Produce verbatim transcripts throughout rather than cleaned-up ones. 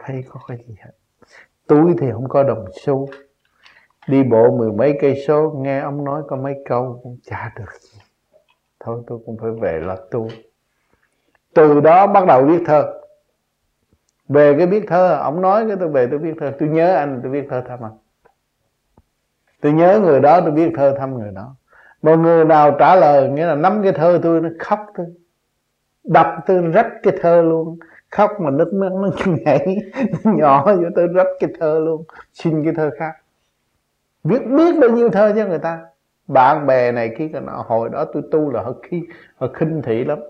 thấy có cái gì hết. Túi thì không có đồng xu, đi bộ mười mấy cây số nghe ông nói có mấy câu cũng chả được gì. Thôi tôi cũng phải về là tu. Từ đó bắt đầu viết thơ. Về cái viết thơ, ông nói cái tôi về tôi viết thơ. Tôi nhớ anh tôi viết thơ thăm anh. Tôi nhớ người đó tôi viết thơ thăm người đó. Một người nào trả lời nghĩa là nắm cái thơ tôi nó khóc tôi, đập tôi rách cái thơ luôn. Khóc mà nước mắt nó nhảy nhỏ vô tôi rách cái thơ luôn. Xin cái thơ khác. Viết biết bao nhiêu thơ cho người ta. Bạn bè này kia nọ. Hồi đó tôi tu là họ khi họ khinh thị lắm,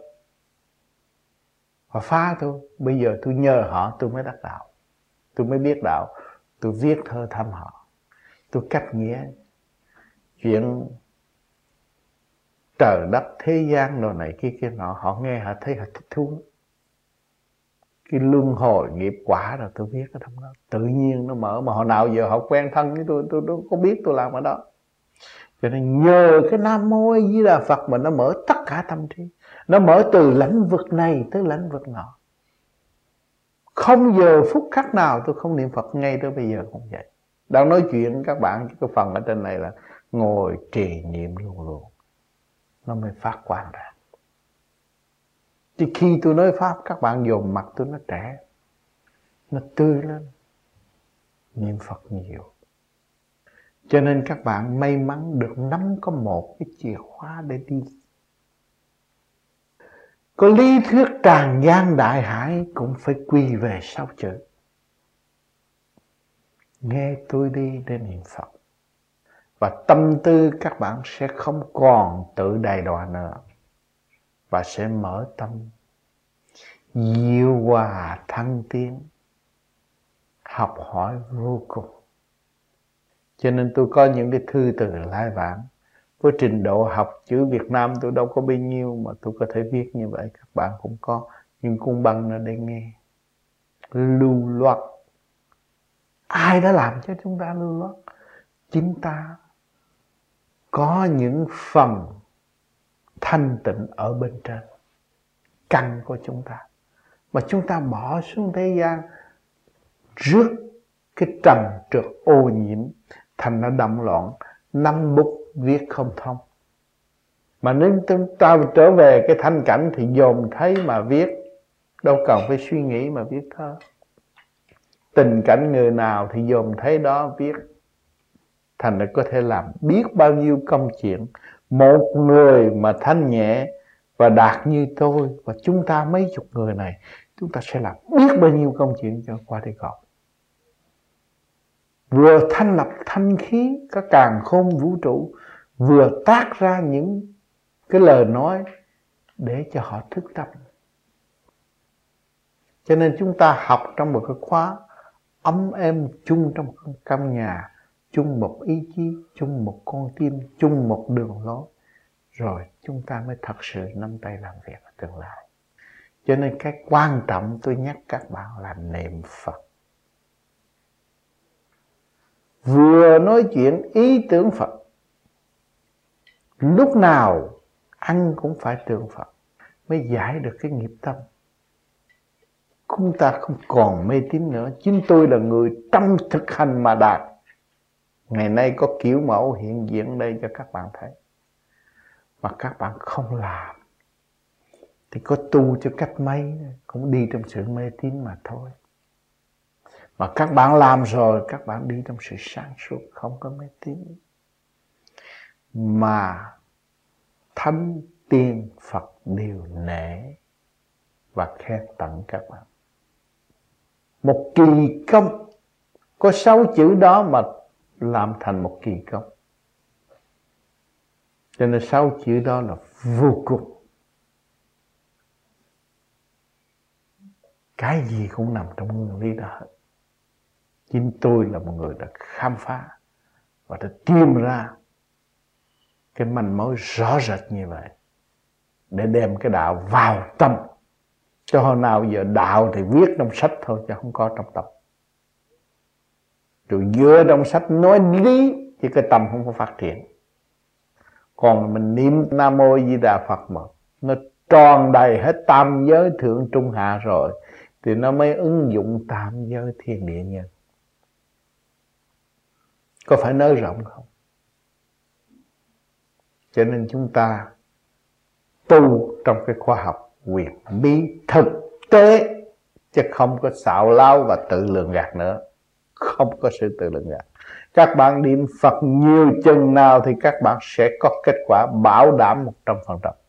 họ phá tôi. Bây giờ tôi nhờ họ tôi mới đắc đạo, tôi mới biết đạo. Tôi viết thơ thăm họ, tôi cách nghĩa chuyện trời đất thế gian đồ này kia kia nọ. Họ nghe họ thấy họ thích thú. Cái luân hồi nghiệp quả rồi tôi viết ở trong đó. Tự nhiên nó mở. Mà hồi nào giờ họ quen thân với tôi, tôi đâu có biết tôi làm ở đó. Cho nên nhờ cái Nam Mô A Di Đà Phật mà nó mở tất cả tâm trí. Nó mở từ lãnh vực này tới lãnh vực nọ. Không giờ phút khắc nào tôi không niệm Phật, ngay tới bây giờ cũng vậy. Đang nói chuyện các bạn, cái phần ở trên này là ngồi trì niệm luôn luôn, nó mới phát quang ra. Chứ khi tôi nói Pháp, các bạn dồn mặt tôi nó trẻ, nó tươi lên. Niệm Phật nhiều. Cho nên các bạn may mắn được nắm có một cái chìa khóa để đi. Có lý thuyết tràn gian đại hải cũng phải quy về sáu chữ. Nghe tôi đi để niệm Phật. Và tâm tư các bạn sẽ không còn tự đày đọa nữa. Và sẽ mở tâm diệu hòa thăng tiến, học hỏi vô cùng. Cho nên tôi có những cái thư từ lai vãng. Với trình độ học chữ Việt Nam tôi đâu có bao nhiêu mà tôi có thể viết như vậy. Các bạn cũng có những cung băng ở đây nghe. Lưu loát. Ai đã làm cho chúng ta lưu loát? Chính ta có những phần thanh tịnh ở bên trên, căn của chúng ta, mà chúng ta bỏ xuống thế gian rước cái trần trượt ô nhiễm, thành nó đậm loạn, năm bút viết không thông. Mà nếu chúng ta trở về cái thanh cảnh thì dồn thấy mà viết, đâu cần phải suy nghĩ mà viết thơ. Tình cảnh người nào thì dồn thấy đó viết, thành nó có thể làm biết bao nhiêu công chuyện. Một người mà thanh nhẹ và đạt như tôi và chúng ta mấy chục người này, chúng ta sẽ làm biết bao nhiêu công chuyện cho qua đây cầu. Vừa thanh lập thanh khí có càn khôn vũ trụ, vừa tác ra những cái lời nói để cho họ thức tâm. Cho nên chúng ta học trong một cái khóa ấm êm, chung trong một căn nhà, chung một ý chí, chung một con tim, chung một đường lối, rồi chúng ta mới thật sự nắm tay làm việc ở tương lai. Cho nên cái quan trọng tôi nhắc các bạn là niệm Phật. Vừa nói chuyện ý tưởng Phật, lúc nào ăn cũng phải tưởng Phật, mới giải được cái nghiệp tâm. Chúng ta không còn mê tín nữa. Chính tôi là người trong thực hành mà đạt. Ngày nay có kiểu mẫu hiện diện đây cho các bạn thấy, mà các bạn không làm thì có tu cho cách mấy cũng đi trong sự mê tín mà thôi. Mà các bạn làm rồi, các bạn đi trong sự sáng suốt, không có mê tín. Mà thánh tiên Phật đều nể và khen tặng các bạn. Một kỳ công, có sáu chữ đó mà làm thành một kỳ công. Cho nên sáu chữ đó là vô cùng. Cái gì cũng nằm trong nguyên lý đó hết. Chính tôi là một người đã khám phá và đã tìm ra cái manh mối rõ rệt như vậy để đem cái đạo vào tâm. Cho hồi nào giờ đạo thì viết trong sách thôi chứ không có trong tâm. Rồi vừa trong sách nói lý thì cái tâm không có phát triển. Còn mình niệm Nam Mô A Di Đà Phật mà nó tròn đầy hết tam giới thượng trung hạ rồi thì nó mới ứng dụng tam giới thiên địa nhân. Có phải nới rộng không? Cho nên chúng ta tu trong cái khoa học quyền bí thực tế, chứ không có xạo láo và tự lường gạt nữa. Không có sự tự lường gạt. Các bạn niệm Phật nhiều chừng nào thì các bạn sẽ có kết quả bảo đảm một trăm phần trăm.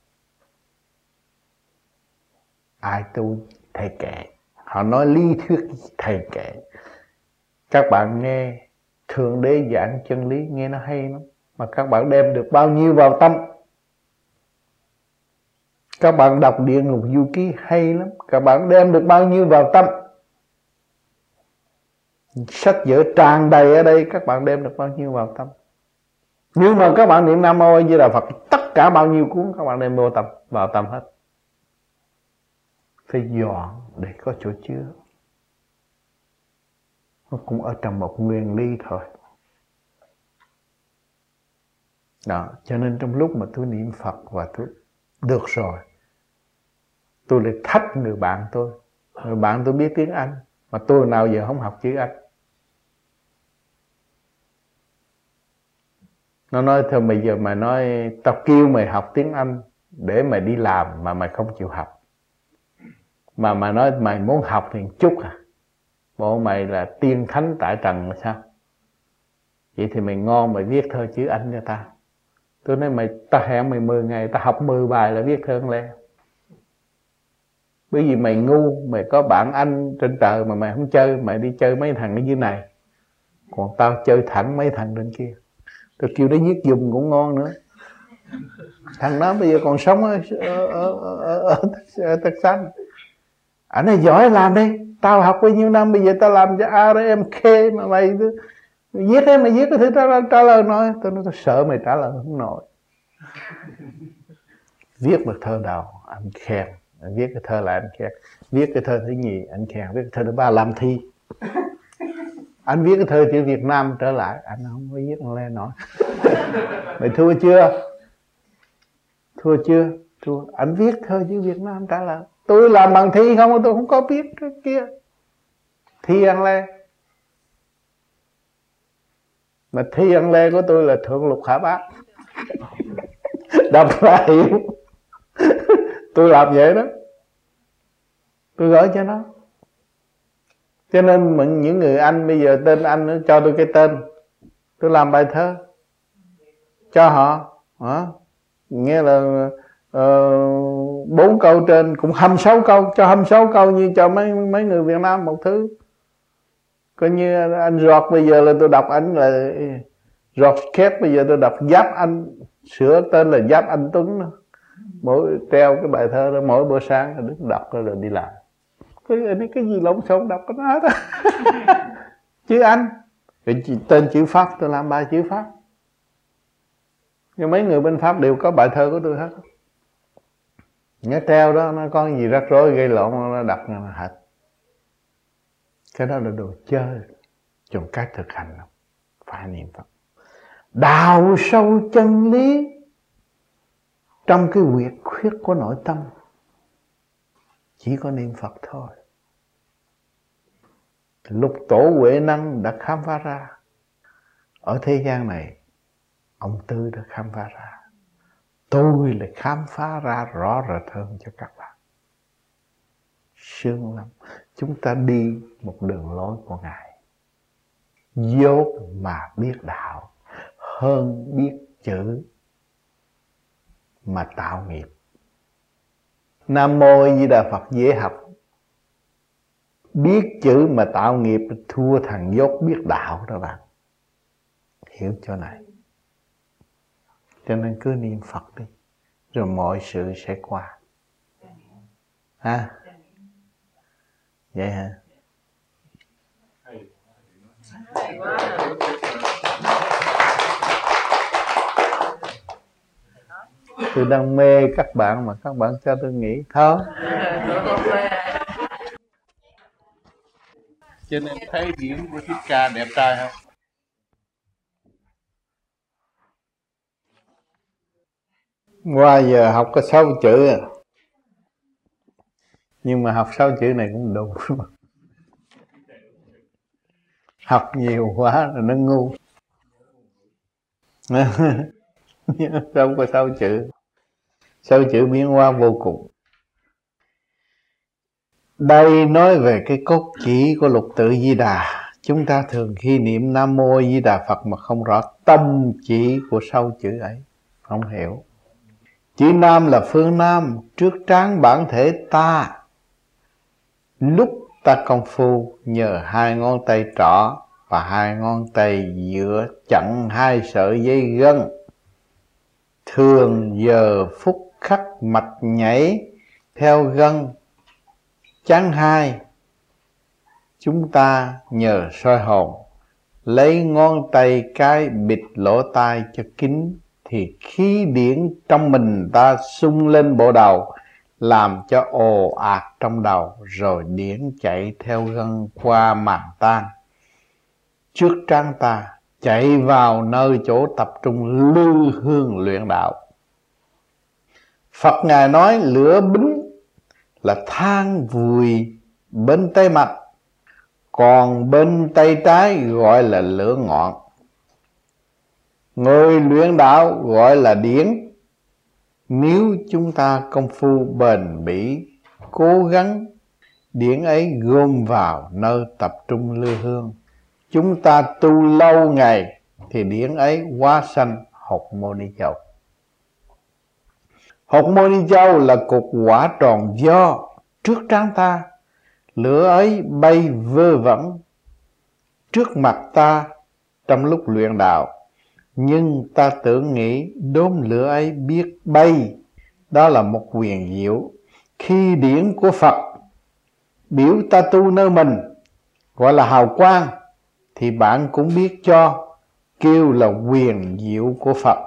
Ai tu thầy kệ, họ nói lý thuyết thầy kệ. Các bạn nghe Thượng Đế giảng chân lý nghe nó hay lắm, mà các bạn đem được bao nhiêu vào tâm. Các bạn đọc Địa Ngục Du Ký hay lắm, các bạn đem được bao nhiêu vào tâm. Sách vở tràn đầy ở đây, các bạn đem được bao nhiêu vào tâm. Nhưng mà các bạn niệm Nam Mô A Di Đà Phật, tất cả bao nhiêu cuốn các bạn đem vô tâm, vào tâm hết. Phải dọn để có chỗ chứa. Nó cũng ở trong một nguyên lý thôi. Đó, cho nên trong lúc mà tôi niệm Phật và tôi được rồi, tôi lại thách người bạn tôi. Người bạn tôi biết tiếng Anh, mà tôi nào giờ không học chữ Anh. Nó nói thôi bây giờ mày nói tao kêu mày học tiếng Anh để mày đi làm mà mày không chịu học. Mà mày nói mày muốn học thì chút à. Bộ mày là tiên thánh tại trần là sao? Vậy thì mày ngon mày viết thơ chữ Anh cho ta. Tôi nói mày, ta hẹn mày mười ngày, ta học mười bài là viết thơ le. Bởi vì mày ngu, mày có bạn Anh trên trời mà mày không chơi, mày đi chơi mấy thằng ở dưới này. Còn tao chơi thẳng mấy thằng trên kia. Tôi kêu nó viết dùng cũng ngon nữa. Thằng đó bây giờ còn sống ở, ở, ở, ở, ở, ở Texas. Anh này giỏi làm đi. Tao học bao nhiêu năm, bây giờ tao làm cho a rờ em ca mà mày viết đấy, mày viết cái thứ tao trả lời nói. Tôi nói tao sợ mày trả lời không nổi. Viết một thơ đầu anh khen, viết cái thơ là anh khen, viết cái thơ thứ nhì anh khen, viết cái thơ thứ ba làm thi. Anh viết cái thơ chữ Việt Nam trở lại, anh không có viết lên nổi. Mày thua chưa? Thua chưa? Thua. Anh viết thơ chữ Việt Nam trả lại. Tôi làm bằng thi không, tôi không có biết cái kia. Thi ăn lê. Mà thi ăn lê của tôi là thượng lục hạ bát. Đọc ra hiểu. Tôi làm vậy đó. Tôi gửi cho nó. Cho nên những người Anh bây giờ tên Anh nó cho tôi cái tên. Tôi làm bài thơ cho họ. Hả? Nghe là uh, bốn câu trên cũng hai mươi sáu câu, cho hai mươi sáu câu như cho mấy mấy người Việt Nam một thứ. Coi như anh George bây giờ là tôi đọc anh là George Kép, bây giờ tôi đọc Giáp Anh, sửa tên là Giáp Anh Tuấn đó. Mỗi treo cái bài thơ đó mỗi bữa sáng rồi đứng đọc rồi đi làm. Cái cái gì lộn xộn đọc cái đó đó. Chữ Anh, cái tên chữ Pháp tôi làm bài chữ Pháp. Nhưng mấy người bên Pháp đều có bài thơ của tôi hết. Nhớ treo đó nó có gì rắc rối gây lộn nó đọc nó hết. Cái đó là đồ chơi, trong cách thực hành không phải niệm Phật. Đào sâu chân lý trong cái huyệt khuyết của nội tâm, chỉ có niệm Phật thôi. Lục Tổ Huệ Năng đã khám phá ra. Ở thế gian này ông Tư đã khám phá ra. Tôi lại khám phá ra rõ rệt hơn cho các bạn. Sướng lắm. Chúng ta đi một đường lối của Ngài. Dốt mà biết đạo hơn biết chữ mà tạo nghiệp. Nam Mô A Di Đà Phật dễ học. Biết chữ mà tạo nghiệp thua thằng dốt biết đạo đó bạn. Hiểu chỗ này. Cho nên cứ niệm Phật đi, rồi mọi sự sẽ qua. Ha? Vậy hả? Tôi đang mê các bạn mà các bạn cho tôi nghĩ thôi. Cho nên thấy điểm của Thích Ca đẹp trai không? Qua giờ học có sáu chữ à. Nhưng mà học sáu chữ này cũng đủ. Học nhiều quá rồi nó ngu. Không có sáu chữ. Sáu chữ biến hóa vô cùng. Đây nói về cái cốt chỉ của lục tự Di Đà. Chúng ta thường khi niệm Nam Mô Di Đà Phật mà không rõ tâm chỉ của sáu chữ ấy, không hiểu. Chữ Nam là phương Nam, trước trán bản thể ta. Lúc ta công phu nhờ hai ngón tay trỏ và hai ngón tay giữa chặn hai sợi dây gân. Thường giờ phút khắc mạch nhảy theo gân chán hai. Chúng ta nhờ soi hồn, lấy ngón tay cái bịt lỗ tai cho kín, thì khí điển trong mình ta sung lên bộ đầu, làm cho ồ ạt trong đầu, rồi điển chạy theo gân qua màng tan trước trán ta, chạy vào nơi chỗ tập trung lưu hương luyện đạo. Phật Ngài nói lửa bính là than vùi bên tay mặt, còn bên tay trái gọi là lửa ngọn. Người luyện đạo gọi là điển. Nếu chúng ta công phu bền bỉ, cố gắng, điển ấy gom vào nơi tập trung lưu hương. Chúng ta tu lâu ngày thì điển ấy hóa sanh Hột Mô Ni Châu. Hột Mô Ni Châu là cục quả tròn do trước trán ta. Lửa ấy bay vơ vẩn trước mặt ta trong lúc luyện đạo, nhưng ta tưởng nghĩ đốm lửa ấy biết bay. Đó là một huyền diệu. Khi điển của Phật biểu ta tu nơi mình gọi là hào quang, thì bạn cũng biết cho kêu là huyền diệu của Phật.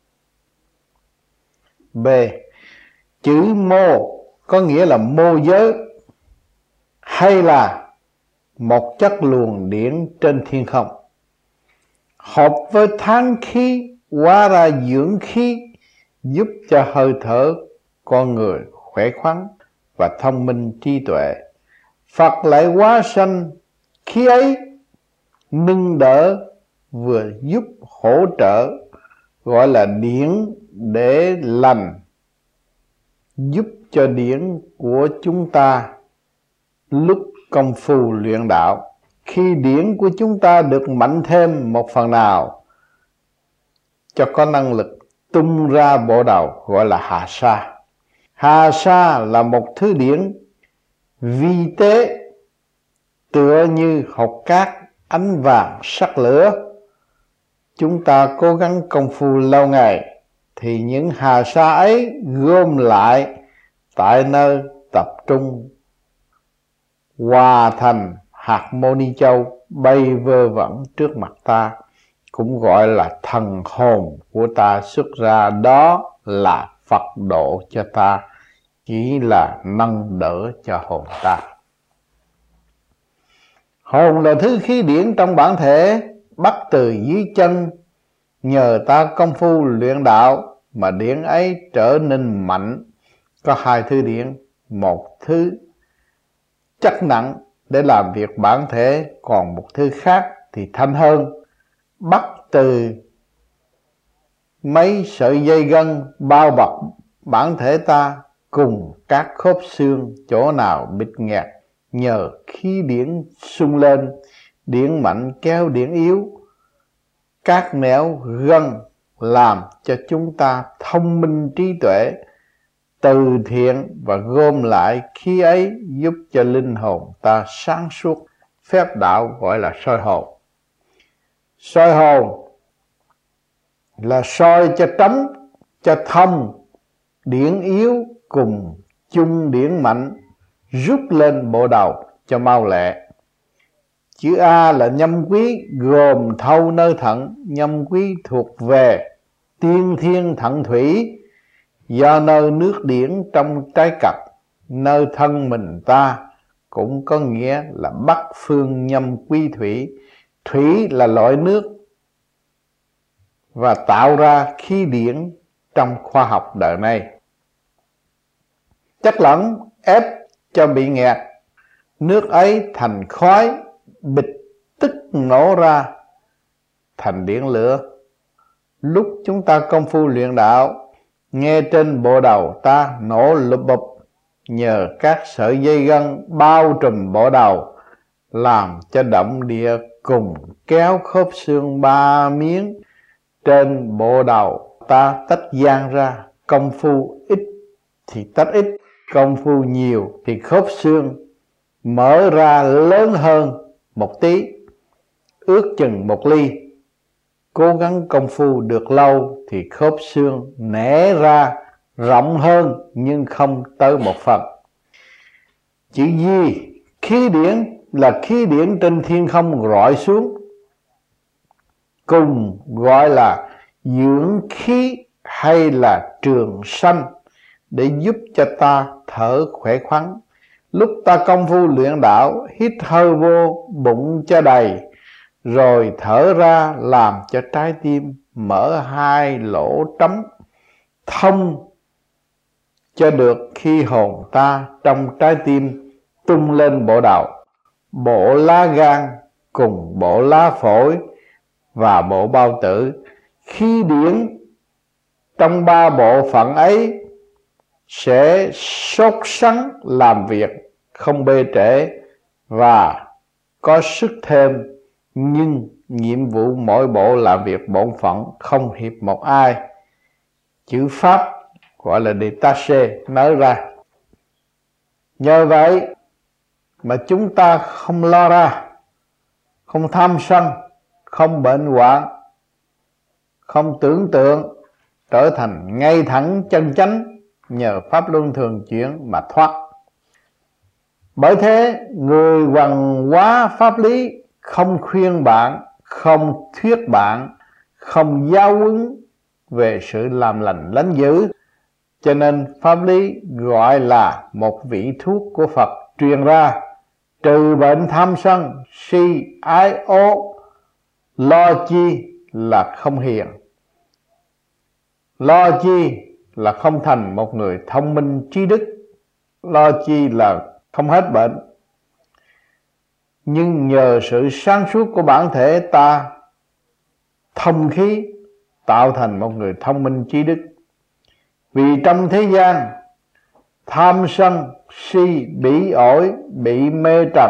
B. Chữ mô có nghĩa là mô giới, hay là một chất luồng điển trên thiên không, hợp với tháng khí hóa ra dưỡng khí, giúp cho hơi thở con người khỏe khoắn và thông minh trí tuệ. Phật lại hóa sanh khí ấy, nâng đỡ vừa giúp hỗ trợ, gọi là điển để lành, giúp cho điển của chúng ta lúc công phu luyện đạo. Khi điển của chúng ta được mạnh thêm một phần nào, cho có năng lực tung ra bộ đầu, gọi là hà sa. Hà sa là một thứ điển vi tế, tựa như hột cát ánh vàng sắc lửa. Chúng ta cố gắng công phu lâu ngày, thì những hà sa ấy gom lại tại nơi tập trung, hòa thành hạt Mô Ni Châu bay vơ vẩn trước mặt ta, cũng gọi là thần hồn của ta xuất ra. Đó là Phật độ cho ta, chỉ là nâng đỡ cho hồn ta. Hồn là thứ khí điển trong bản thể, bắt từ dưới chân. Nhờ ta công phu luyện đạo mà điển ấy trở nên mạnh. Có hai thứ điển, một thứ chất nặng để làm việc bản thể, còn một thứ khác thì thanh hơn, bắt từ mấy sợi dây gân bao bọc bản thể ta cùng các khớp xương chỗ nào bịt nghẹt. Nhờ khí điển sung lên, điển mạnh kéo điển yếu, các nẻo gân làm cho chúng ta thông minh trí tuệ, từ thiện, và gom lại khí ấy giúp cho linh hồn ta sáng suốt. Phép đạo gọi là soi hồn. Soi hồn là soi cho trống, cho thông, điển yếu cùng chung điển mạnh, rút lên bộ đầu cho mau lẹ. Chữ A là nhâm quý, gồm thâu nơi thận. Nhâm quý thuộc về tiên thiên thận thủy, do nơi nước điển trong trái cật, nơi thân mình ta, cũng có nghĩa là bắc phương nhâm quý thủy. Thủy là loại nước và tạo ra khí điển trong khoa học đời nay. Chất lỏng ép cho bị nghẹt, nước ấy thành khói, bịch tức nổ ra thành biển lửa. Lúc chúng ta công phu luyện đạo, nghe trên bộ đầu ta nổ lụp bụp, nhờ các sợi dây gân bao trùm bộ đầu, làm cho động địa cùng kéo khớp xương ba miếng trên bộ đầu ta tách gian ra. Công phu ít thì tách ít, công phu nhiều thì khớp xương mở ra lớn hơn một tí, ước chừng một ly. Cố gắng công phu được lâu thì khớp xương nẻ ra rộng hơn nhưng không tới một phần. Chữ Di, khí điển là khí điển trên thiên không rọi xuống, cùng gọi là dưỡng khí hay là trường sanh, để giúp cho ta thở khỏe khoắn. Lúc ta công phu luyện đạo, hít hơi vô bụng cho đầy, rồi thở ra làm cho trái tim mở hai lỗ trống thông cho được, khi hồn ta trong trái tim tung lên bộ đầu, bộ lá gan cùng bộ lá phổi và bộ bao tử. Khí điển trong ba bộ phận ấy sẽ sốt sắng làm việc, không bê trễ và có sức thêm, nhưng nhiệm vụ mỗi bộ làm việc bổn phận, không hiệp một ai. Chữ Pháp gọi là détaché nói ra. Nhờ vậy mà chúng ta không lo ra, không tham sân, không bệnh hoạn, không tưởng tượng, trở thành ngay thẳng chân chánh, nhờ pháp luân thường chuyển mà thoát. Bởi thế người hoằng hóa pháp lý, không khuyên bạn, không thuyết bạn, không giáo huấn về sự làm lành lánh dữ, cho nên pháp lý gọi là một vị thuốc của Phật truyền ra, trừ bệnh tham sân, si, ái ố, lo chi là không hiền, lo chi là không thành một người thông minh trí đức, lo chi là không hết bệnh. Nhưng nhờ sự sáng suốt của bản thể ta thông khí, tạo thành một người thông minh trí đức. Vì trong thế gian tham sân si bỉ ổi, bị mê trần,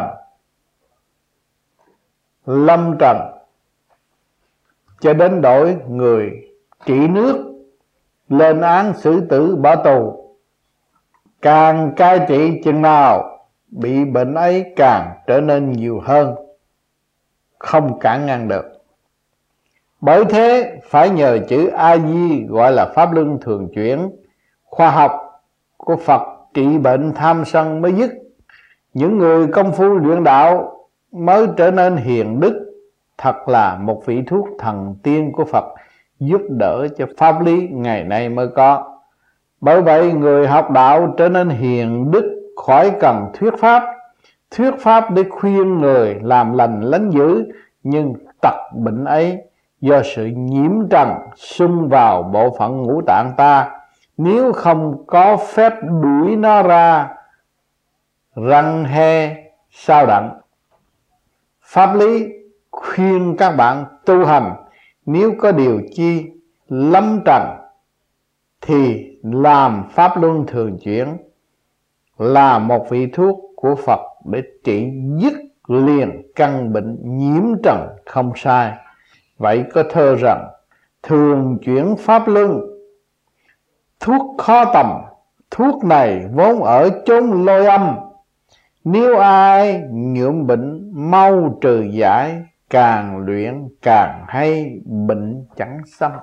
lâm trần, cho đến đổi người trị nước lên án xử tử bỏ tù. Càng cai trị chừng nào, bị bệnh ấy càng trở nên nhiều hơn, không cản ngăn được. Bởi thế phải nhờ chữ A-di gọi là pháp luân thường chuyển, khoa học của Phật trị bệnh tham sân mới dứt. Những người công phu luyện đạo mới trở nên hiền đức, thật là một vị thuốc thần tiên của Phật, giúp đỡ cho pháp lý ngày nay mới có. Bởi vậy người học đạo trở nên hiền đức, khỏi cần thuyết pháp. Thuyết pháp để khuyên người làm lành lánh dữ, nhưng tật bệnh ấy do sự nhiễm trần xung vào bộ phận ngũ tạng ta, nếu không có phép đuổi nó ra, răng he sao đặng. Pháp lý khuyên các bạn tu hành, nếu có điều chi lâm trần thì làm pháp luân thường chuyển, là một vị thuốc của Phật để trị dứt liền căn bệnh nhiễm trần không sai. Vậy có thơ rằng thường chuyển pháp luân, thuốc khó tầm, thuốc này vốn ở chốn lôi âm. Nếu ai nhuộm bệnh mau trừ giải, càng luyện càng hay bệnh chẳng xâm.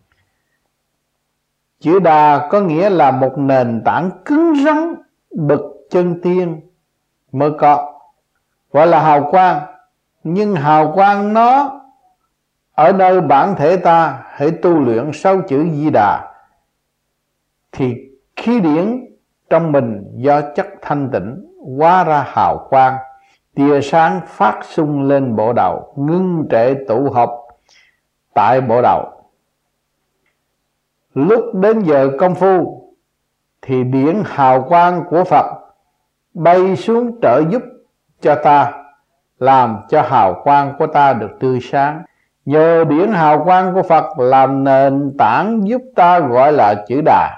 Chữ Đà có nghĩa là một nền tảng cứng rắn bậc chân tiên mới có, gọi là hào quang. Nhưng hào quang nó ở nơi bản thể ta, hãy tu luyện sáu chữ Di Đà thì khí điển trong mình do chất thanh tịnh hóa ra hào quang, tia sáng phát xung lên bộ đầu, ngưng trệ tụ hợp tại bộ đầu. Lúc đến giờ công phu thì điển hào quang của Phật bay xuống trợ giúp cho ta, làm cho hào quang của ta được tươi sáng. Nhờ điển hào quang của Phật làm nền tảng giúp ta gọi là chữ Đà.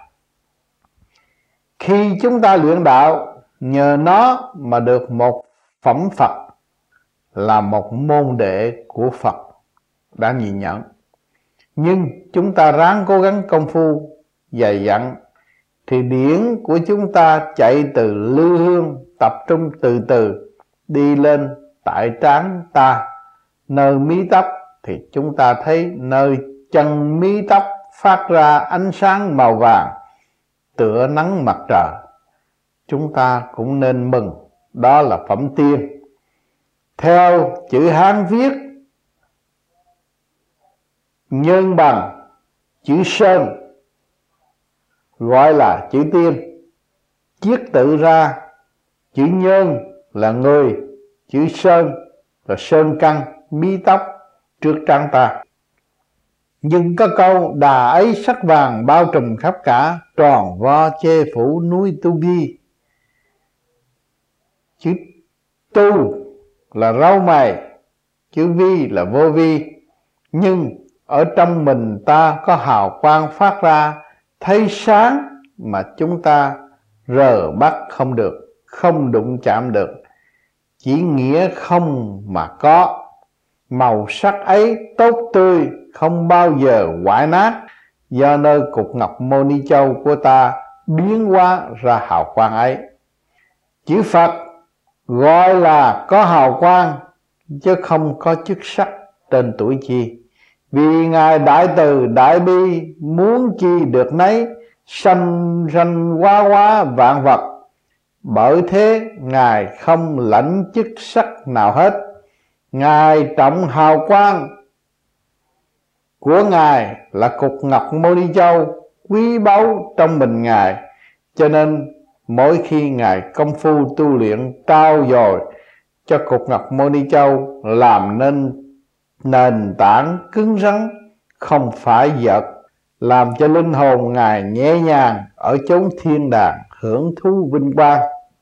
Khi chúng ta luyện đạo, nhờ nó mà được một phẩm Phật, là một môn đệ của Phật đã nhìn nhận. Nhưng chúng ta ráng cố gắng công phu dày dặn, thì điển của chúng ta chạy từ lư hương tập trung từ từ đi lên tại trán ta, nơi mí tóc, thì chúng ta thấy nơi chân mí tóc phát ra ánh sáng màu vàng tựa nắng mặt trời. Chúng ta cũng nên mừng, đó là phẩm tiên. Theo chữ Hán viết nhân bằng chữ sơn, gọi là chữ tiên. Chiết tự ra chữ nhân là người, chữ sơn là sơn căn mí tóc trước trán ta. Nhưng có câu đà ấy sắc vàng bao trùm khắp cả, tròn vo che phủ núi Tu Vi. Chữ tu là râu mày, chữ vi là vô vi. Nhưng ở trong mình ta có hào quang phát ra, thấy sáng mà chúng ta rờ bắt không được, không đụng chạm được. Chỉ nghĩa không mà có. Màu sắc ấy tốt tươi, không bao giờ hoại nát, do nơi cục ngọc Mô Ni Châu của ta biến hóa ra hào quang ấy. Chữ Phật gọi là có hào quang, chứ không có chức sắc tên tuổi chi. Vì Ngài đại từ đại bi, muốn chi được nấy, sanh sanh hóa hóa vạn vật. Bởi thế Ngài không lãnh chức sắc nào hết. Ngài trọng hào quang của Ngài là cục ngọc Mô Ni Châu quý báu trong mình Ngài. Cho nên mỗi khi Ngài công phu tu luyện trao dồi cho cục ngọc Mô Ni Châu, làm nên nền tảng cứng rắn, không phải giật, làm cho linh hồn Ngài nhẹ nhàng ở chốn thiên đàng hưởng thú vinh quang.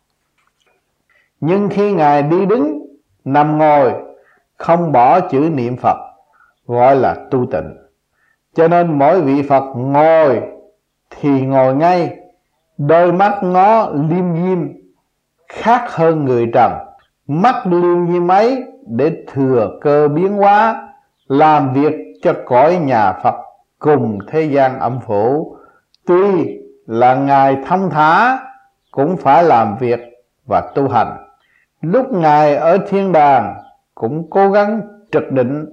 Nhưng khi Ngài đi đứng, nằm ngồi, không bỏ chữ niệm Phật, gọi là tu tịnh. Cho nên mỗi vị Phật ngồi thì ngồi ngay, đôi mắt ngó liêm diêm, khác hơn người trần. Mắt liêm diêm ấy để thừa cơ biến hóa, làm việc cho cõi nhà Phật cùng thế gian âm phủ. Tuy là Ngài thông thả, cũng phải làm việc và tu hành. Lúc Ngài ở thiên đàng cũng cố gắng trực định.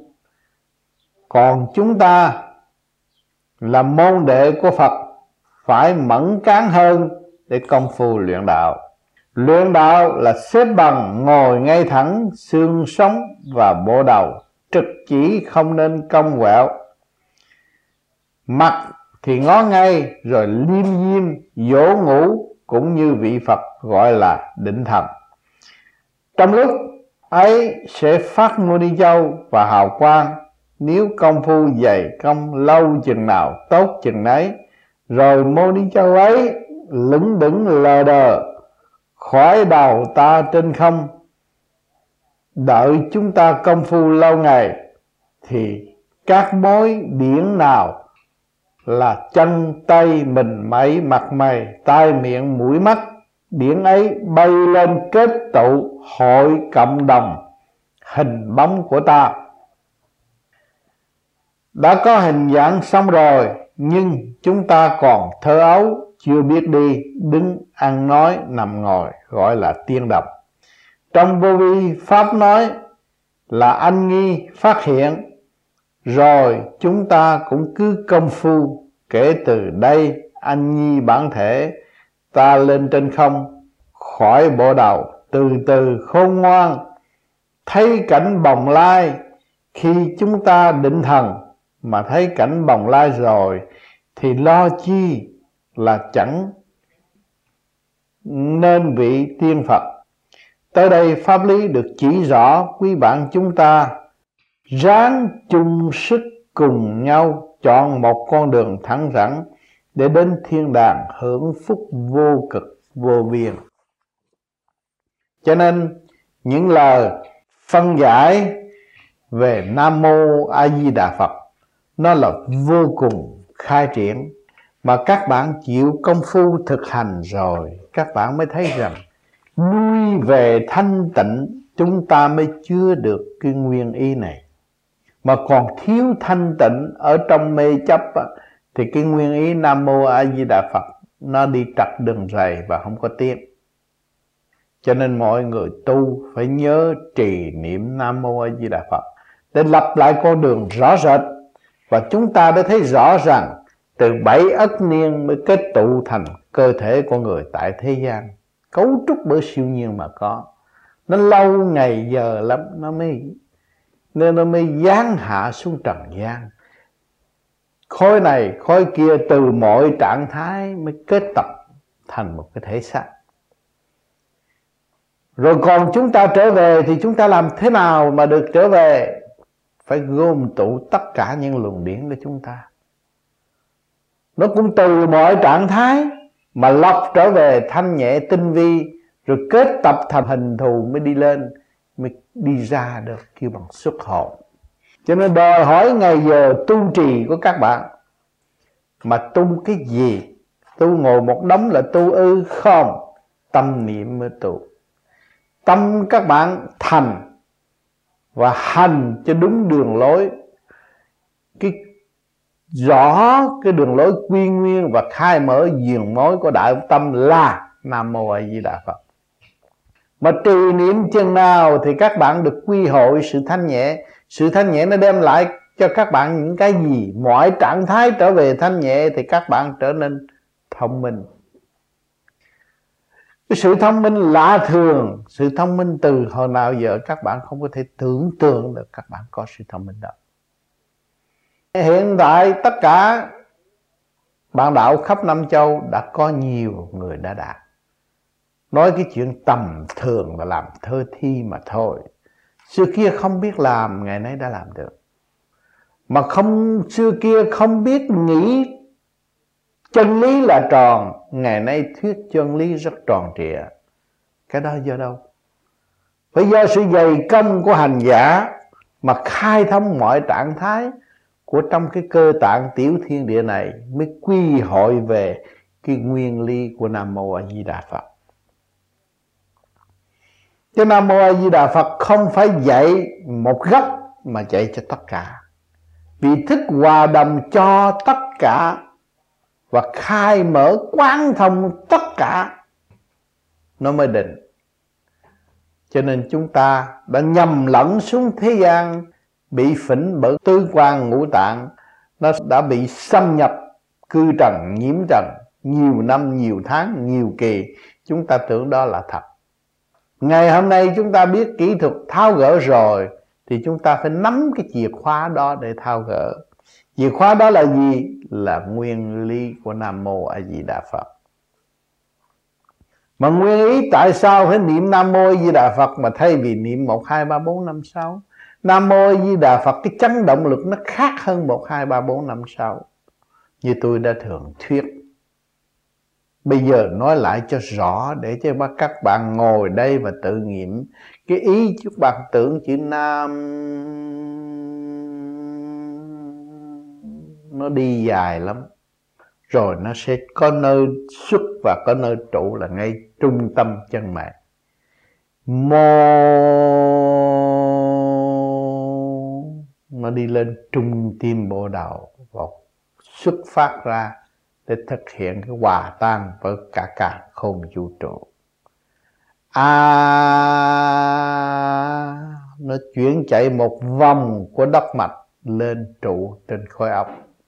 Còn chúng ta là môn đệ của Phật, phải mẫn cán hơn để công phu luyện đạo. Luyện đạo là xếp bằng, ngồi ngay thẳng, xương sống và bộ đầu trực chỉ, không nên cong quẹo. Mặt thì ngó ngay, rồi liêm diêm dỗ ngủ, cũng như vị Phật gọi là định thần. Trong lúc ấy sẽ phát Mô Ni Châu và hào quang. Nếu công phu dày công lâu chừng nào tốt chừng nấy, rồi Mô Ni Châu ấy lững đững lờ đờ khỏi đầu ta trên không. Đợi chúng ta công phu lâu ngày, thì các mối điển nào là chân tay mình mấy mặt mày tai miệng mũi mắt, điển ấy bay lên kết tụ hội cộng đồng hình bóng của ta. Đã có hình dạng xong rồi, nhưng chúng ta còn thơ ấu, chưa biết đi, đứng, ăn nói, nằm ngồi, gọi là tiên độc. Trong vô vi Pháp nói là anh nghi phát hiện, rồi chúng ta cũng cứ công phu. Kể từ đây anh nhi bản thể ta lên trên không, khỏi bộ đầu, từ từ khôn ngoan, thấy cảnh bồng lai. Khi chúng ta định thần mà thấy cảnh bồng lai rồi, thì lo chi là chẳng nên vị tiên Phật. Tới đây pháp lý được chỉ rõ, quý bạn chúng ta ráng chung sức cùng nhau chọn một con đường thẳng thắn để đến thiên đàng hưởng phúc vô cực vô biên. Cho nên những lời phân giải về Nam Mô A Di Đà Phật nó là vô cùng khai triển, mà các bạn chịu công phu thực hành rồi các bạn mới thấy rằng lui về thanh tịnh chúng ta mới chưa được cái nguyên ý này, mà còn thiếu thanh tịnh ở trong mê chấp thì cái nguyên ý Nam Mô A Di Đà Phật nó đi trật đường rầy và không có tiếng. Cho nên mọi người tu phải nhớ trì niệm Nam Mô A Di Đà Phật để lập lại con đường rõ rệt. Và chúng ta đã thấy rõ rằng từ bảy ức niên mới kết tụ thành cơ thể con người tại thế gian, cấu trúc bởi siêu nhiên mà có. Nó lâu ngày giờ lắm nó mới nên nó mới giáng hạ xuống trần gian. Khối này khối kia từ mọi trạng thái mới kết tập thành một cái thể xác. Rồi còn chúng ta trở về thì chúng ta làm thế nào mà được trở về? Phải gom tụ tất cả những luồng điển của chúng ta. Nó cũng từ mọi trạng thái mà lọc trở về thanh nhẹ tinh vi, rồi kết tập thành hình thù mới đi lên, mới đi ra được kêu bằng xuất hồn. Cho nên đòi hỏi ngày giờ tu trì của các bạn. Mà tu cái gì? Tu ngồi một đống là tu ư? Không, tâm niệm mới tu. Tâm các bạn thành và hành cho đúng đường lối, cái rõ cái đường lối quy nguyên và khai mở diền mối của đại tâm là Nam Mô A Di Đà Phật. Mà trì niệm chừng nào thì các bạn được quy hội sự thanh nhẹ. Sự thanh nhẹ nó đem lại cho các bạn những cái gì? Mọi trạng thái trở về thanh nhẹ thì các bạn trở nên thông minh. Cái sự thông minh lạ thường, sự thông minh từ hồi nào giờ các bạn không có thể tưởng tượng được các bạn có sự thông minh đó. Hiện tại tất cả bạn đạo khắp Nam Châu đã có nhiều người đã đạt. Nói cái chuyện tầm thường là làm thơ thi mà thôi. Xưa kia không biết làm, ngày nay đã làm được. Mà không xưa kia không biết nghĩ chân lý là tròn, ngày nay thuyết chân lý rất tròn trịa. Cái đó do đâu? Phải do sự dày công của hành giả mà khai thông mọi trạng thái của trong cái cơ tạng tiểu thiên địa này mới quy hội về cái nguyên lý của Nam Mô A Di Đà Phật. Cái Nam Mô A Di Đà Phật không phải dạy một góc mà dạy cho tất cả. Vì thức hòa đồng cho tất cả và khai mở quán thông tất cả nó mới định. Cho nên chúng ta đã nhầm lẫn xuống thế gian, bị phỉnh bởi tứ quan ngũ tạng, nó đã bị xâm nhập cư trần nhiễm trần nhiều năm, nhiều tháng, nhiều kỳ. Chúng ta tưởng đó là thật. Ngày hôm nay chúng ta biết kỹ thuật tháo gỡ rồi thì chúng ta phải nắm cái chìa khóa đó để tháo gỡ. Chìa khóa đó là gì? Là nguyên lý của Nam Mô A Di Đà Phật. Mà nguyên ý tại sao phải niệm Nam Mô A Di Đà Phật mà thay vì niệm một, hai, ba, bốn, năm, sáu? Nam Mô A Di Đà Phật cái chấn động lực nó khác hơn một, hai, ba, bốn, năm, sáu. Như tôi đã thường thuyết. Bây giờ nói lại cho rõ để cho các bạn ngồi đây và tự nghiệm. Cái ý các bạn tưởng chữ Nam nó đi dài lắm. Rồi nó sẽ có nơi xuất và có nơi trụ là ngay trung tâm chân mạng. Mô nó đi lên trung tim bộ đầu và xuất phát ra để thực hiện cái hòa tan với cả cả không vũ trụ. A à, nó chuyển chạy một vòng của đất mạch lên trụ trên khối óc.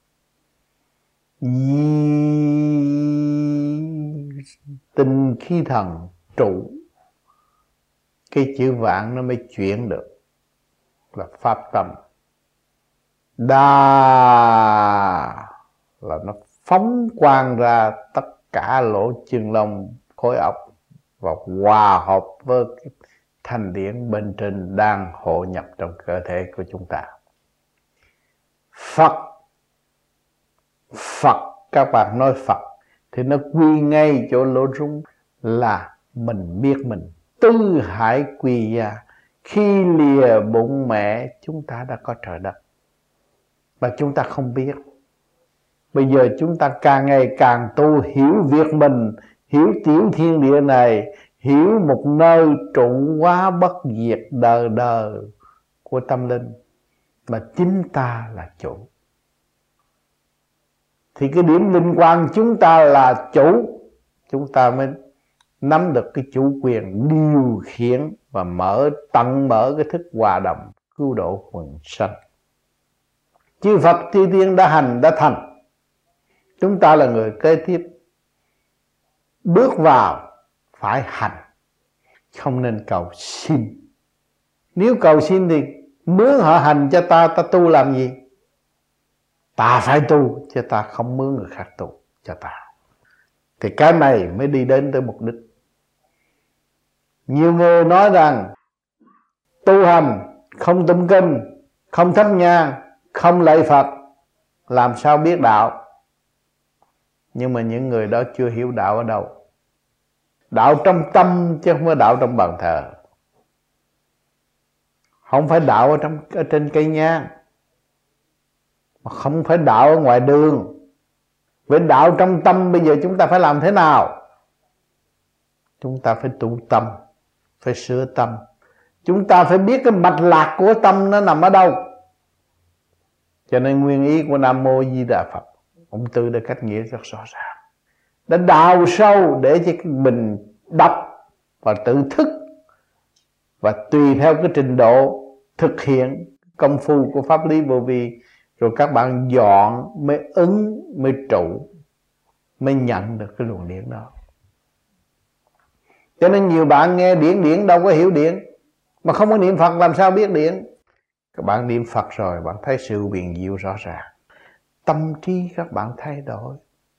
Tinh khí thần trụ, cái chữ vạn nó mới chuyển được là pháp tâm. Đa là nó phóng quang ra tất cả lỗ chân lông khối óc và hòa hợp với cái thanh điển bên trên đang hội nhập trong cơ thể của chúng ta. Phật Phật, các bạn nói Phật thì nó quy ngay chỗ lỗ rung là mình biết mình tư hải quy gia. Khi lìa bụng mẹ chúng ta đã có trời đất, và chúng ta không biết. Bây giờ chúng ta càng ngày càng tu, hiểu việc mình, hiểu tiểu thiên địa này, hiểu một nơi trụ hóa bất diệt đời đời của tâm linh, mà chính ta là chủ. Thì cái điểm linh quan chúng ta là chủ, chúng ta mới nắm được cái chủ quyền điều khiển và mở tận mở cái thức hòa đồng cứu độ quần sanh. Chư Phật chư tiên đã hành đã thành, chúng ta là người kế tiếp, bước vào phải hành, không nên cầu xin. Nếu cầu xin thì mướn họ hành cho ta, ta tu làm gì? Ta phải tu, chứ ta không mướn người khác tu cho ta. Thì cái này mới đi đến tới mục đích. Nhiều người nói rằng tu hành không tụng kinh, không thắp nhang, không lạy Phật, làm sao biết đạo? Nhưng mà những người đó chưa hiểu đạo ở đâu. Đạo trong tâm chứ không phải đạo trong bàn thờ. Không phải đạo ở, trong, ở trên cây nhang, mà không phải đạo ở ngoài đường. Với đạo trong tâm bây giờ chúng ta phải làm thế nào? Chúng ta phải tu tâm, phải sửa tâm. Chúng ta phải biết cái mạch lạc của tâm nó nằm ở đâu. Cho nên nguyên ý của Nam Mô Di Đà Phật, ông Tư đã cách nghĩa rất rõ ràng, đã đào sâu để cho mình đọc và tự thức, và tùy theo cái trình độ thực hiện công phu của pháp lý vô vi, rồi các bạn dọn mới ứng, mới trụ, mới nhận được cái luồng điển đó. Cho nên nhiều bạn nghe điển điển đâu có hiểu điển, mà không có niệm Phật làm sao biết điển. Các bạn niệm Phật rồi bạn thấy sự huyền diệu rõ ràng, tâm trí các bạn thay đổi,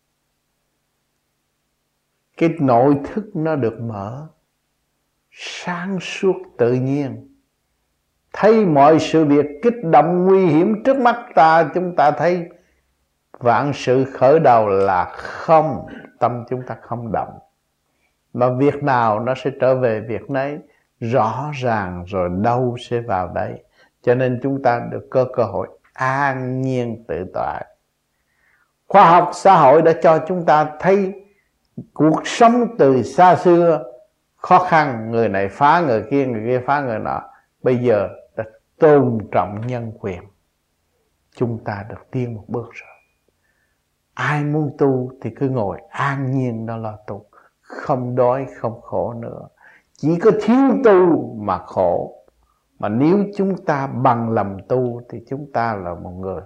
cái nội thức nó được mở, sáng suốt tự nhiên, thấy mọi sự việc kích động nguy hiểm trước mắt ta. Chúng ta thấy vạn sự khởi đầu là không, tâm chúng ta không động, mà việc nào nó sẽ trở về việc nấy, rõ ràng rồi đâu sẽ vào đấy. Cho nên chúng ta được có cơ hội an nhiên tự tại. Khoa học xã hội đã cho chúng ta thấy cuộc sống từ xa xưa khó khăn, người này phá người kia, người kia phá người nọ, bây giờ đã tôn trọng nhân quyền. Chúng ta được tiến một bước rồi. Ai muốn tu thì cứ ngồi an nhiên đó lo tu, không đói không khổ nữa. Chỉ có thiếu tu mà khổ. Mà nếu chúng ta bằng lòng tu thì chúng ta là một người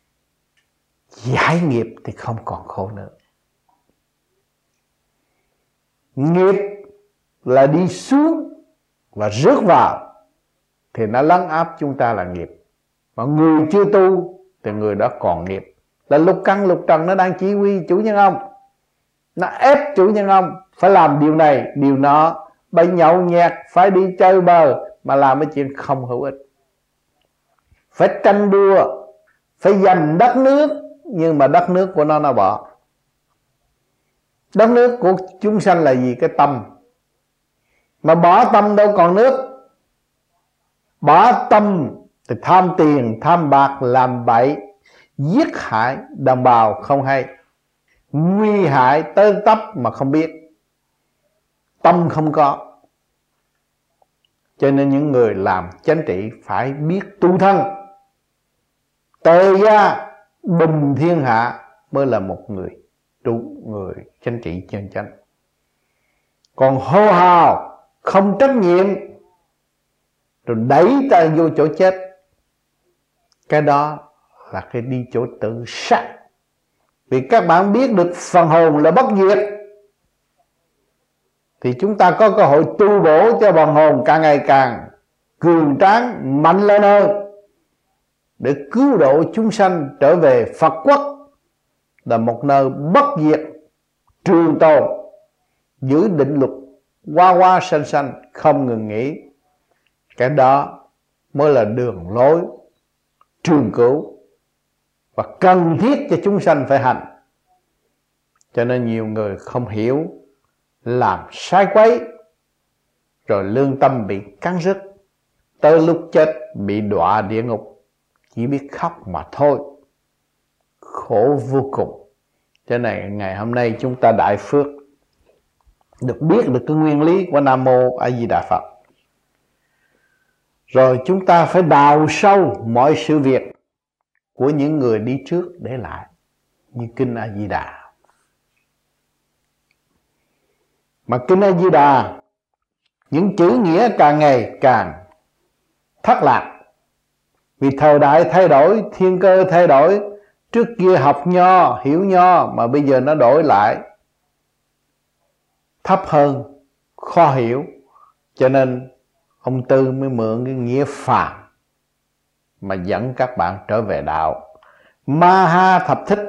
giải nghiệp thì không còn khổ nữa. Nghiệp là đi xuống và rước vào thì nó lấn áp chúng ta là nghiệp. Mà người chưa tu thì người đó còn nghiệp. Là lục căn lục trần nó đang chỉ huy chủ nhân ông, nó ép chủ nhân ông phải làm điều này điều nọ, bay nhậu nhẹt, phải đi chơi bờ, mà làm cái chuyện không hữu ích. Phải tranh đua, phải giành đất nước, nhưng mà đất nước của nó nó bỏ. Đất nước của chúng sanh là gì? Cái tâm. Mà bỏ tâm đâu còn nước. Bỏ tâm thì tham tiền, tham bạc, làm bậy, giết hại đồng bào không hay, nguy hại tới tấp mà không biết. Tâm không có. Cho nên những người làm chánh trị phải biết tu thân, tề gia bình thiên hạ mới là một người trụ, người chánh trị chân chánh. Còn hô hào không trách nhiệm rồi đẩy ta vô chỗ chết, cái đó là cái đi chỗ tự sát. Vì các bạn biết được phần hồn là bất diệt thì chúng ta có cơ hội tu bổ cho phần hồn càng ngày càng cường tráng, mạnh lên hơn, để cứu độ chúng sanh trở về Phật quốc, là một nơi bất diệt trường tồn, giữ định luật hoa hoa sanh sanh không ngừng nghỉ. Cái đó mới là đường lối trường cửu và cần thiết cho chúng sanh phải hành. Cho nên nhiều người không hiểu, làm sai quấy, rồi lương tâm bị cắn rứt, tới lúc chết bị đọa địa ngục, chỉ biết khóc mà thôi, khổ vô cùng. Cho nên ngày hôm nay chúng ta đại phước được biết được cái nguyên lý của Nam Mô A Di Đà Phật. Rồi chúng ta phải đào sâu mọi sự việc của những người đi trước để lại, như Kinh A Di Đà. Mà Kinh A Di Đà, những chữ nghĩa càng ngày càng thất lạc, vì thời đại thay đổi, thiên cơ thay đổi. Trước kia học nho, hiểu nho, mà bây giờ nó đổi lại thấp hơn, khó hiểu. Cho nên ông Tư mới mượn cái nghĩa phàm mà dẫn các bạn trở về đạo. Maha thập thích,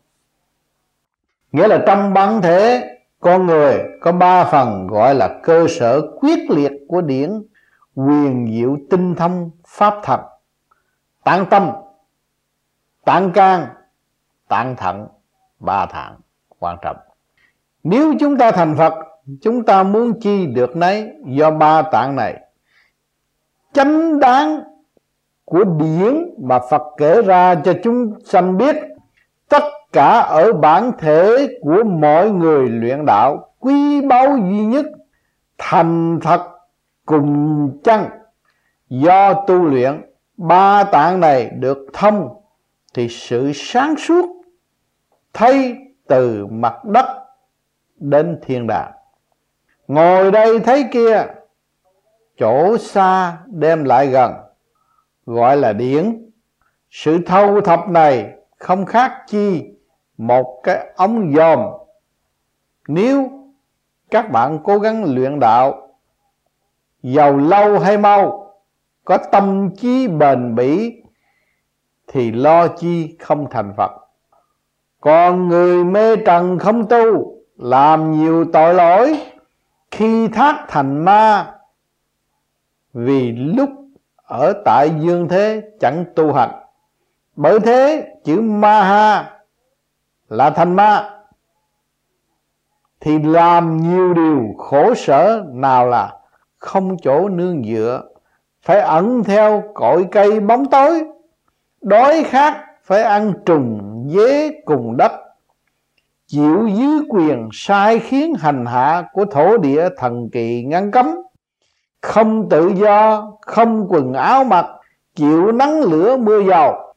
nghĩa là trong bản thể con người có ba phần gọi là cơ sở quyết liệt của điển, quyền diệu tinh thông pháp thật: tạng tâm, tạng can, tạng thận, ba tạng quan trọng. Nếu chúng ta thành Phật, chúng ta muốn chi được nấy, do ba tạng này chánh đáng của điển mà Phật kể ra cho chúng sanh biết. Tất cả ở bản thể của mọi người luyện đạo, quý báu duy nhất, thành thật cùng chân. Do tu luyện ba tạng này được thông, thì sự sáng suốt thấy từ mặt đất đến thiên đàng, ngồi đây thấy kia, chỗ xa đem lại gần, gọi là điển. Sự thâu thập này không khác chi một cái ống dòm. Nếu các bạn cố gắng luyện đạo, giàu lâu hay mau, có tâm trí bền bỉ, thì lo chi không thành Phật. Còn người mê trần không tu, làm nhiều tội lỗi, khi thác thành ma, vì lúc ở tại dương thế chẳng tu hành. Bởi thế chữ Maha là thành ma, thì làm nhiều điều khổ sở, nào là không chỗ nương dựa, phải ẩn theo cội cây bóng tối, đói khát phải ăn trùng dế cùng đất, chịu dưới quyền sai khiến hành hạ của thổ địa thần kỳ ngăn cấm, không tự do, không quần áo mặc, chịu nắng lửa mưa dầu,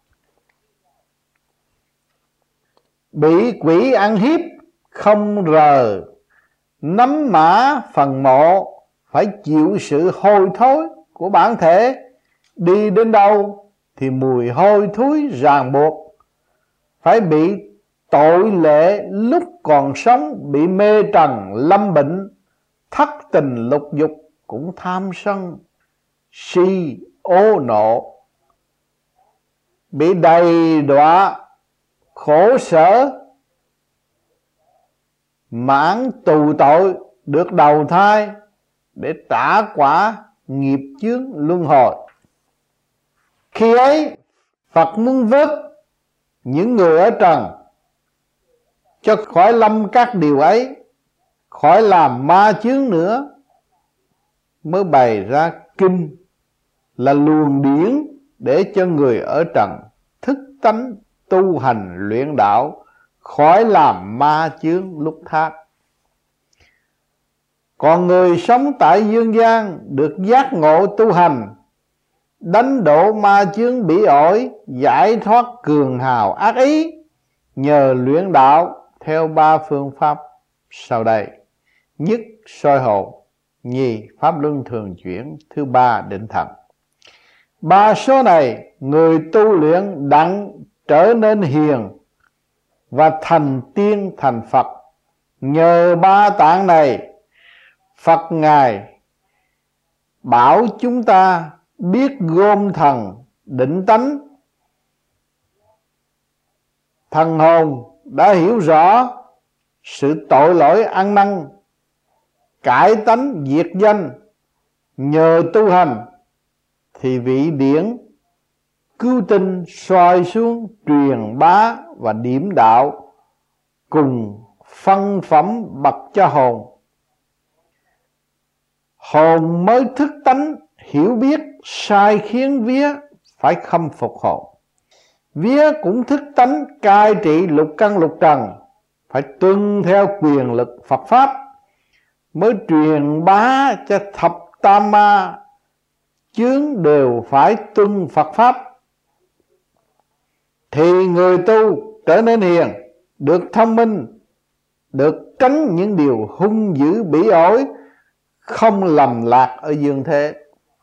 bị quỷ ăn hiếp, không rờ nắm mã phần mộ, phải chịu sự hôi thối của bản thể. Đi đến đâu thì mùi hôi thối ràng buộc, phải bị tội lệ lúc còn sống, bị mê trần lâm bệnh, thất tình lục dục, cũng tham sân si ô nộ, bị đầy đọa khổ sở, mãn tù tội, được đầu thai để trả quả nghiệp chướng luân hồi. Khi ấy Phật muốn vớt những người ở trần cho khỏi lâm các điều ấy, khỏi làm ma chướng nữa, mới bày ra kinh là luồng điển để cho người ở trần thức tánh tu hành luyện đạo, khỏi làm ma chướng lúc thác. Còn người sống tại dương gian được giác ngộ tu hành, đánh đổ ma chướng bỉ ổi, giải thoát cường hào ác ý, nhờ luyện đạo theo ba phương pháp sau đây: nhất soi hồn, nhì pháp luân thường chuyển, thứ ba định thần. Ba số này người tu luyện đặng trở nên hiền và thành tiên thành Phật. Nhờ ba tạng này, Phật Ngài bảo chúng ta biết gom thần định tánh. Thần hồn đã hiểu rõ sự tội lỗi ăn năn, cải tánh diệt danh. Nhờ tu hành thì vị điển cứu tinh soi xuống truyền bá và điểm đạo, cùng phân phẩm bậc cho hồn. hồn mới thức tánh, hiểu biết sai khiến vía phải khâm phục hồn. Vía cũng thức tánh cai trị lục căn lục trần, phải tuân theo quyền lực Phật Pháp, mới truyền bá cho thập tam ma chướng đều phải tuân Phật Pháp. Thì người tu trở nên hiền, được thông minh, được tránh những điều hung dữ bỉ ổi, không lầm lạc ở dương thế.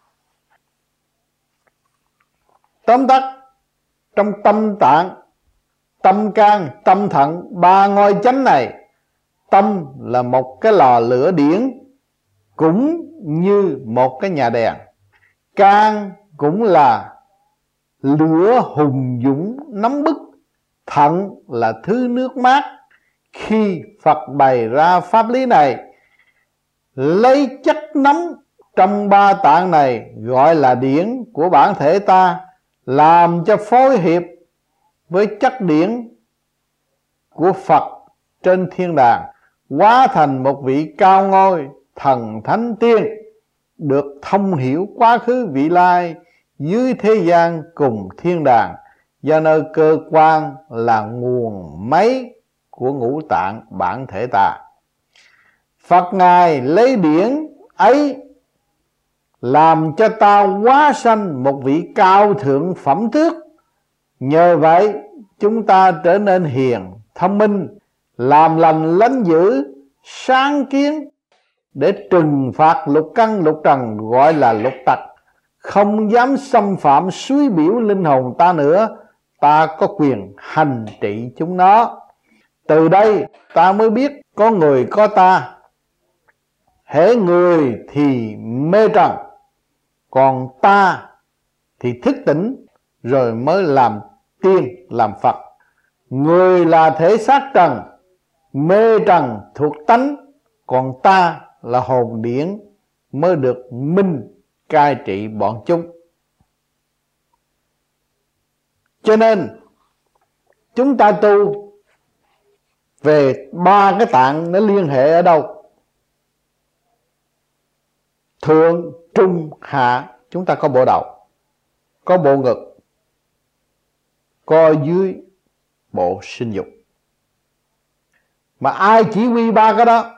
Tóm tắt, trong tâm tạng, tâm can, tâm thận, ba ngôi chánh này, tâm là một cái lò lửa điển, cũng như một cái nhà đèn. Can cũng là lửa hùng dũng nóng bức. Thận là thứ nước mát. Khi Phật bày ra pháp lý này, lấy chất nóng trong ba tạng này gọi là điển của bản thể ta, làm cho phối hợp với chất điển của Phật trên thiên đàng, hóa thành một vị cao ngôi thần thánh tiên, được thông hiểu quá khứ vị lai dưới thế gian cùng thiên đàng, do nơi cơ quan là nguồn máy của ngũ tạng bản thể ta. Phật Ngài lấy điển ấy làm cho ta hóa sanh một vị cao thượng phẩm tước. Nhờ vậy chúng ta trở nên hiền, thông minh, làm lành lánh dữ, sáng kiến, để trừng phạt lục căn lục trần gọi là lục tặc, không dám xâm phạm suy biểu linh hồn ta nữa. Ta có quyền hành trị chúng nó. Từ đây ta mới biết có người có ta. Hễ người thì mê trần, còn ta thì thức tỉnh, rồi mới làm tiên làm Phật. Người là thể xác trần, mê trần thuộc tánh, còn ta là hồn điển, mới được minh cai trị bọn chúng. Cho nên chúng ta tu về ba cái tạng, nó liên hệ ở đâu? Thượng, trung, hạ. Chúng ta có bộ đầu, có bộ ngực, có dưới bộ sinh dục. Mà ai chỉ huy ba cái đó?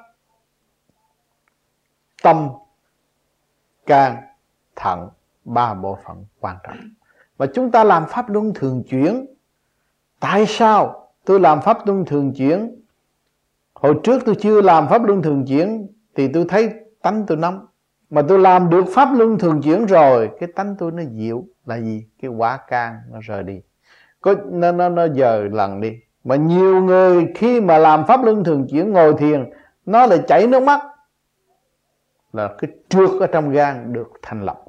Tâm, can, thận, ba bộ phận quan trọng. Và chúng ta làm pháp luân thường chuyển. Tại sao tôi làm pháp luân thường chuyển? Hồi trước tôi chưa làm pháp luân thường chuyển thì tôi thấy tánh tôi nóng. Mà tôi làm được pháp luân thường chuyển rồi, cái tánh tôi nó dịu. Là gì? Cái quả can nó rời đi, có, nó, nó, nó dời lần đi. Mà nhiều người khi mà làm pháp luân thường chuyển ngồi thiền, nó lại chảy nước mắt, là cái trượt ở trong gan được thanh lọc.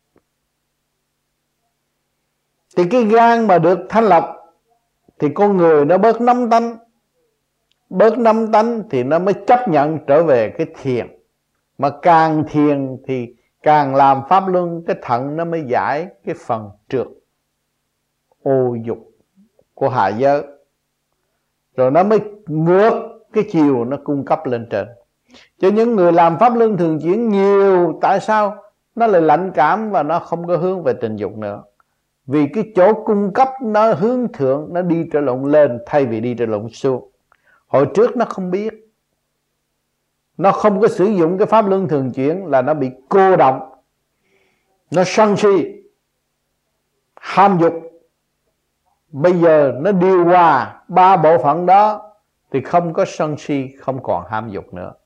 Thì cái gan mà được thanh lọc thì con người nó bớt năm tánh. Bớt năm tánh thì nó mới chấp nhận trở về cái thiền. Mà càng thiền thì càng làm pháp luân, cái thận nó mới giải cái phần trượt ô dục của hạ giới, rồi nó mới ngược cái chiều nó cung cấp lên trên. Cho những người làm pháp luân thường chuyển nhiều, tại sao nó lại lạnh cảm và nó không có hướng về tình dục nữa? Vì cái chỗ cung cấp nó hướng thượng, nó đi trở lộn lên thay vì đi trở lộn xuống. Hồi trước nó không biết, nó không có sử dụng cái pháp luân thường chuyển, là nó bị cô động, nó sân si, ham dục. Bây giờ nó điều hòa ba bộ phận đó thì không có sân si, không còn ham dục nữa.